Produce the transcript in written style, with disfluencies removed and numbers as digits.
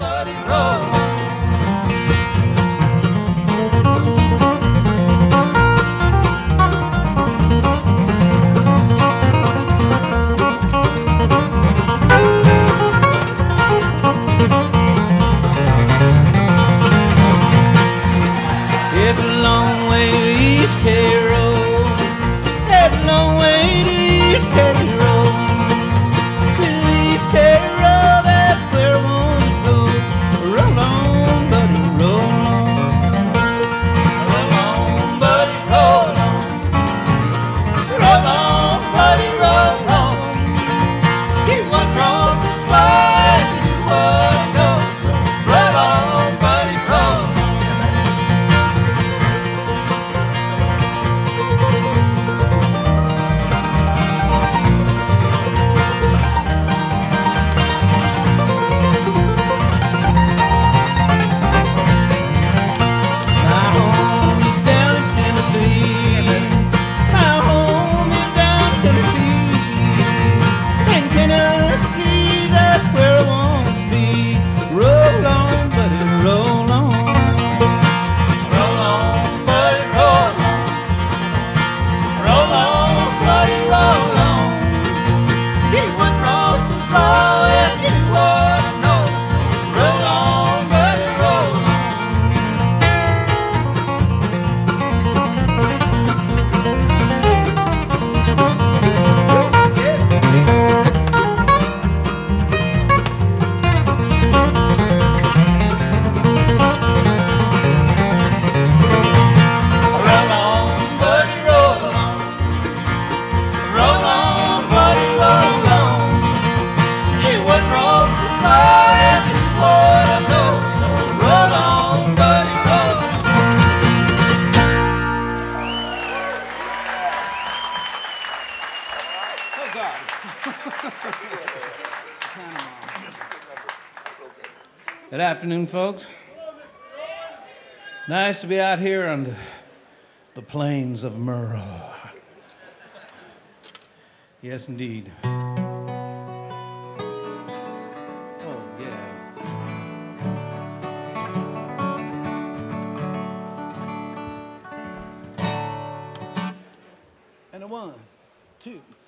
buddy, roll on. It's a long way to East K Road. It's a long way to East K Road. To East K Road, that's where I want to go. Roll on, buddy, roll on. Roll on, buddy, roll on. Roll on, buddy, roll on. You want across the slide, you want to go. So roll on, buddy, roll on. Good afternoon, folks. Nice to be out here on the plains of Merle. Yes, indeed. Oh, yeah. And a 1, 2.